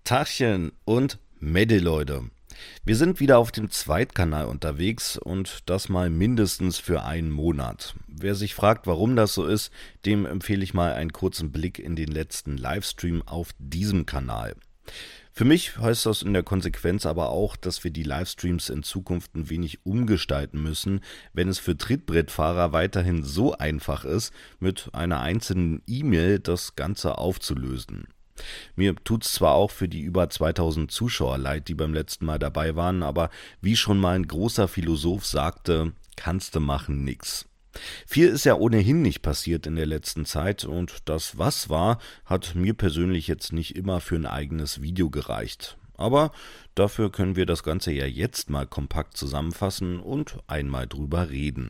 Tachchen und Mede, Leute. Wir sind wieder auf dem Zweitkanal unterwegs und das mal mindestens für einen Monat. Wer sich fragt, warum das so ist, dem empfehle ich mal einen kurzen Blick in den letzten Livestream auf diesem Kanal. Für mich heißt das in der Konsequenz aber auch, dass wir die Livestreams in Zukunft ein wenig umgestalten müssen, wenn es für Trittbrettfahrer weiterhin so einfach ist, mit einer einzelnen E-Mail das Ganze aufzulösen. Mir tut's zwar auch für die über 2000 Zuschauer leid, die beim letzten Mal dabei waren, aber wie schon mal ein großer Philosoph sagte, kannste machen nix. Viel ist ja ohnehin nicht passiert in der letzten Zeit und das, was war, hat mir persönlich jetzt nicht immer für ein eigenes Video gereicht. Aber dafür können wir das Ganze ja jetzt mal kompakt zusammenfassen und einmal drüber reden.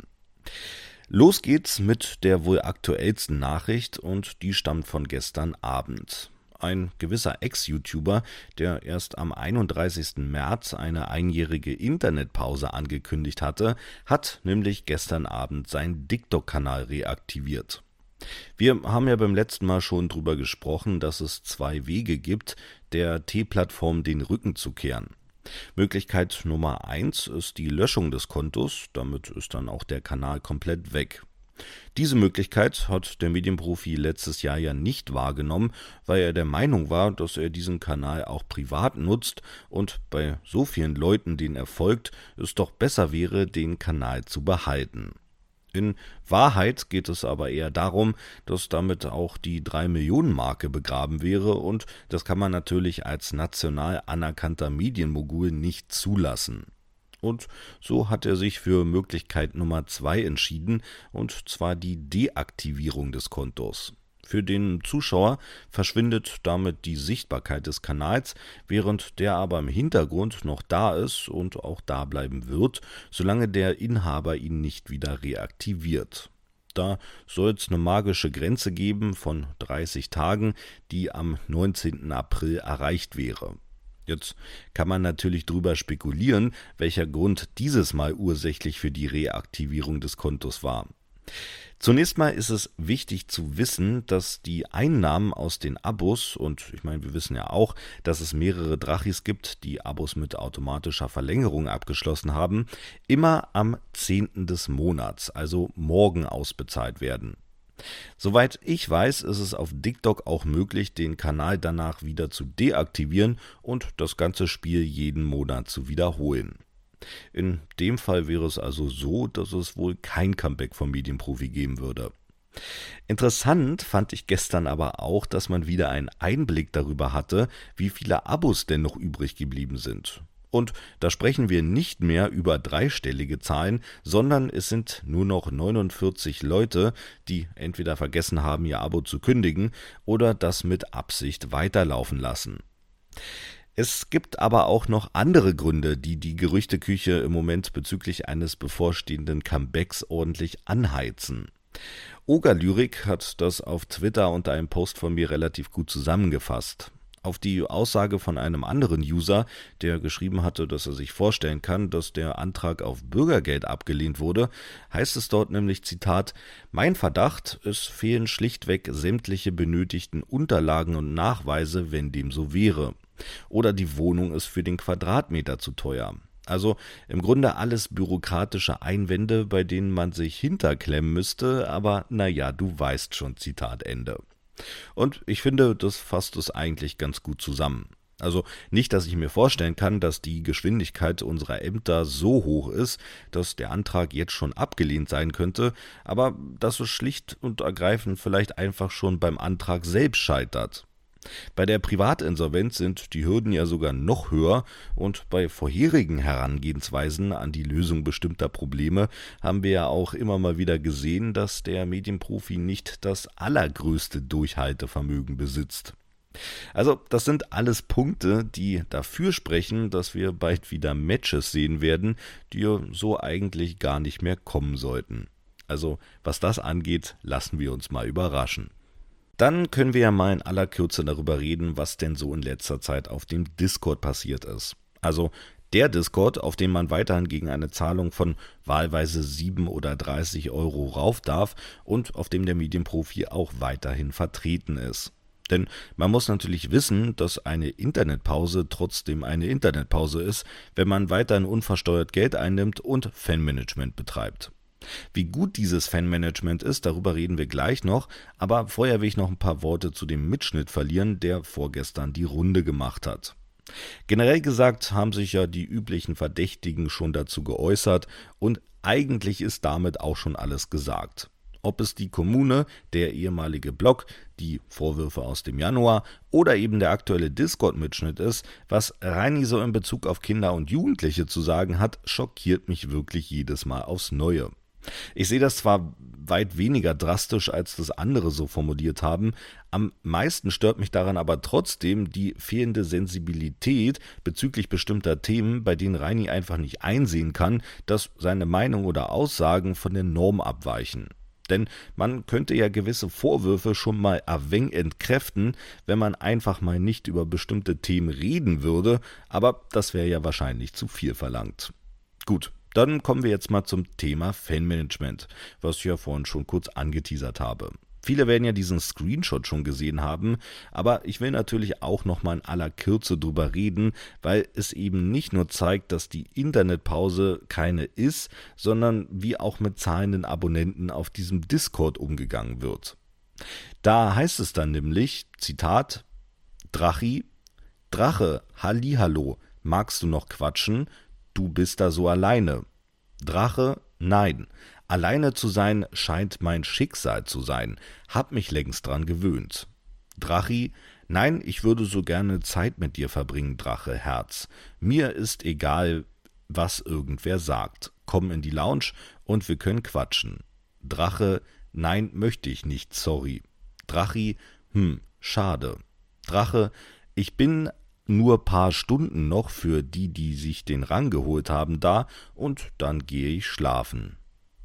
Los geht's mit der wohl aktuellsten Nachricht und die stammt von gestern Abend. Ein gewisser Ex-YouTuber, der erst am 31. März eine einjährige Internetpause angekündigt hatte, hat nämlich gestern Abend seinen TikTok-Kanal reaktiviert. Wir haben ja beim letzten Mal schon drüber gesprochen, dass es zwei Wege gibt, der T-Plattform den Rücken zu kehren. Möglichkeit Nummer 1 ist die Löschung des Kontos, damit ist dann auch der Kanal komplett weg. Diese Möglichkeit hat der Medienprofi letztes Jahr ja nicht wahrgenommen, weil er der Meinung war, dass er diesen Kanal auch privat nutzt und bei so vielen Leuten, denen er folgt, es doch besser wäre, den Kanal zu behalten. In Wahrheit geht es aber eher darum, dass damit auch die 3-Millionen-Marke begraben wäre und das kann man natürlich als national anerkannter Medienmogul nicht zulassen. Und so hat er sich für Möglichkeit Nummer 2 entschieden, und zwar die Deaktivierung des Kontos. Für den Zuschauer verschwindet damit die Sichtbarkeit des Kanals, während der aber im Hintergrund noch da ist und auch da bleiben wird, solange der Inhaber ihn nicht wieder reaktiviert. Da soll es eine magische Grenze geben von 30 Tagen, die am 19. April erreicht wäre. Jetzt kann man natürlich drüber spekulieren, welcher Grund dieses Mal ursächlich für die Reaktivierung des Kontos war. Zunächst mal ist es wichtig zu wissen, dass die Einnahmen aus den Abos, und ich meine, wir wissen ja auch, dass es mehrere Drachis gibt, die Abos mit automatischer Verlängerung abgeschlossen haben, immer am 10. des Monats, also morgen ausbezahlt werden. Soweit ich weiß, ist es auf TikTok auch möglich, den Kanal danach wieder zu deaktivieren und das ganze Spiel jeden Monat zu wiederholen. In dem Fall wäre es also so, dass es wohl kein Comeback vom Medienprofi geben würde. Interessant fand ich gestern aber auch, dass man wieder einen Einblick darüber hatte, wie viele Abos denn noch übrig geblieben sind. Und da sprechen wir nicht mehr über dreistellige Zahlen, sondern es sind nur noch 49 Leute, die entweder vergessen haben, ihr Abo zu kündigen oder das mit Absicht weiterlaufen lassen. Es gibt aber auch noch andere Gründe, die die Gerüchteküche im Moment bezüglich eines bevorstehenden Comebacks ordentlich anheizen. Ogerlyrik hat das auf Twitter unter einem Post von mir relativ gut zusammengefasst. Auf die Aussage von einem anderen User, der geschrieben hatte, dass er sich vorstellen kann, dass der Antrag auf Bürgergeld abgelehnt wurde, heißt es dort nämlich, Zitat, mein Verdacht, es fehlen schlichtweg sämtliche benötigten Unterlagen und Nachweise, wenn dem so wäre. Oder die Wohnung ist für den Quadratmeter zu teuer. Also im Grunde alles bürokratische Einwände, bei denen man sich hinterklemmen müsste, aber naja, du weißt schon, Zitat Ende. Und ich finde, das fasst es eigentlich ganz gut zusammen. Also nicht, dass ich mir vorstellen kann, dass die Geschwindigkeit unserer Ämter so hoch ist, dass der Antrag jetzt schon abgelehnt sein könnte, aber dass es schlicht und ergreifend vielleicht einfach schon beim Antrag selbst scheitert. Bei der Privatinsolvenz sind die Hürden ja sogar noch höher und bei vorherigen Herangehensweisen an die Lösung bestimmter Probleme haben wir ja auch immer mal wieder gesehen, dass der Medienprofi nicht das allergrößte Durchhaltevermögen besitzt. Also das sind alles Punkte, die dafür sprechen, dass wir bald wieder Matches sehen werden, die so eigentlich gar nicht mehr kommen sollten. Also was das angeht, lassen wir uns mal überraschen. Dann können wir ja mal in aller Kürze darüber reden, was denn so in letzter Zeit auf dem Discord passiert ist. Also der Discord, auf dem man weiterhin gegen eine Zahlung von wahlweise 7 oder 30 € rauf darf und auf dem der Medienprofi auch weiterhin vertreten ist. Denn man muss natürlich wissen, dass eine Internetpause trotzdem eine Internetpause ist, wenn man weiterhin unversteuert Geld einnimmt und Fanmanagement betreibt. Wie gut dieses Fanmanagement ist, darüber reden wir gleich noch, aber vorher will ich noch ein paar Worte zu dem Mitschnitt verlieren, der vorgestern die Runde gemacht hat. Generell gesagt haben sich ja die üblichen Verdächtigen schon dazu geäußert und eigentlich ist damit auch schon alles gesagt. Ob es die Kommune, der ehemalige Blog, die Vorwürfe aus dem Januar oder eben der aktuelle Discord-Mitschnitt ist, was Reini so in Bezug auf Kinder und Jugendliche zu sagen hat, schockiert mich wirklich jedes Mal aufs Neue. Ich sehe das zwar weit weniger drastisch, als das andere so formuliert haben, am meisten stört mich daran aber trotzdem die fehlende Sensibilität bezüglich bestimmter Themen, bei denen Reini einfach nicht einsehen kann, dass seine Meinung oder Aussagen von der Norm abweichen. Denn man könnte ja gewisse Vorwürfe schon mal ein wenig entkräften, wenn man einfach mal nicht über bestimmte Themen reden würde, aber das wäre ja wahrscheinlich zu viel verlangt. Gut, dann kommen wir jetzt mal zum Thema Fanmanagement, was ich ja vorhin schon kurz angeteasert habe. Viele werden ja diesen Screenshot schon gesehen haben, aber ich will natürlich auch nochmal in aller Kürze drüber reden, weil es eben nicht nur zeigt, dass die Internetpause keine ist, sondern wie auch mit zahlenden Abonnenten auf diesem Discord umgegangen wird. Da heißt es dann nämlich, Zitat, Drache, Hallihallo, magst du noch quatschen? Du bist da so alleine. Drache, nein. Alleine zu sein scheint mein Schicksal zu sein. Hab mich längst dran gewöhnt. Drachi, nein, ich würde so gerne Zeit mit dir verbringen, Drache, Herz. Mir ist egal, was irgendwer sagt. Komm in die Lounge und wir können quatschen. Drache, nein, möchte ich nicht, sorry. Drachi, schade. Drache, ich bin nur paar Stunden noch für die sich den Rang geholt haben, da und dann gehe ich schlafen.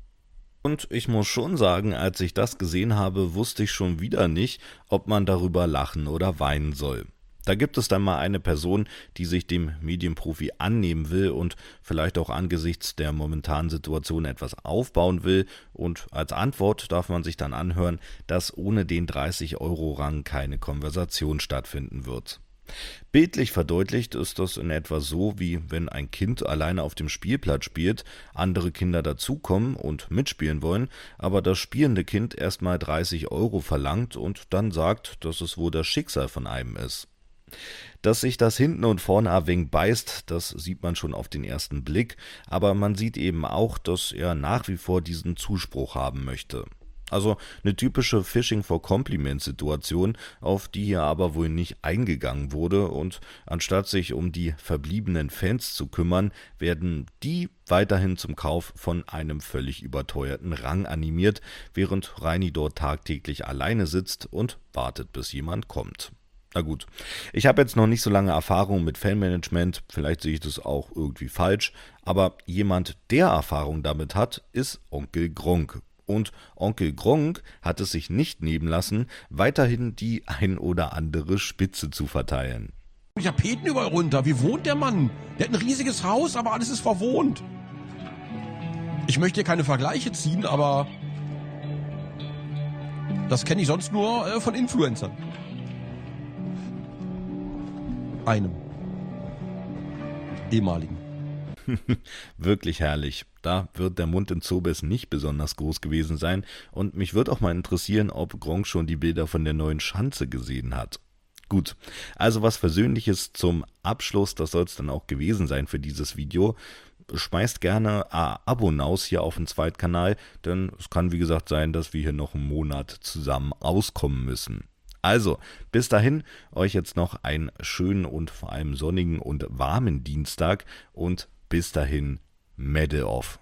Und ich muss schon sagen, als ich das gesehen habe, wusste ich schon wieder nicht, ob man darüber lachen oder weinen soll. Da gibt es dann mal eine Person, die sich dem Medienprofi annehmen will und vielleicht auch angesichts der momentanen Situation etwas aufbauen will, und als Antwort darf man sich dann anhören, dass ohne den 30-Euro-Rang keine Konversation stattfinden wird. Bildlich verdeutlicht ist das in etwa so, wie wenn ein Kind alleine auf dem Spielplatz spielt, andere Kinder dazukommen und mitspielen wollen, aber das spielende Kind erstmal 30 Euro verlangt und dann sagt, dass es wohl das Schicksal von einem ist. Dass sich das hinten und vorne ein wenig beißt, das sieht man schon auf den ersten Blick, aber man sieht eben auch, dass er nach wie vor diesen Zuspruch haben möchte. Also eine typische Fishing for Compliments Situation, auf die hier aber wohl nicht eingegangen wurde, und anstatt sich um die verbliebenen Fans zu kümmern, werden die weiterhin zum Kauf von einem völlig überteuerten Rang animiert, während Reini dort tagtäglich alleine sitzt und wartet, bis jemand kommt. Na gut, ich habe jetzt noch nicht so lange Erfahrung mit Fanmanagement, vielleicht sehe ich das auch irgendwie falsch, aber jemand, der Erfahrung damit hat, ist Onkel Gronkh. Und Onkel Gronkh hat es sich nicht nehmen lassen, weiterhin die ein oder andere Spitze zu verteilen. Ich hab Peten überall runter. Wie wohnt der Mann? Der hat ein riesiges Haus, aber alles ist verwohnt. Ich möchte hier keine Vergleiche ziehen, aber das kenne ich sonst nur von Influencern. Einem. Ehemaligen. Wirklich herrlich. Da wird der Mund im Zobes nicht besonders groß gewesen sein, und mich würde auch mal interessieren, ob Gronkh schon die Bilder von der neuen Schanze gesehen hat. Gut, also was Versöhnliches zum Abschluss, das soll es dann auch gewesen sein für dieses Video. Schmeißt gerne ein Abo naus hier auf dem Zweitkanal, denn es kann wie gesagt sein, dass wir hier noch einen Monat zusammen auskommen müssen. Also, bis dahin, euch jetzt noch einen schönen und vor allem sonnigen und warmen Dienstag und bis dahin, Medal off.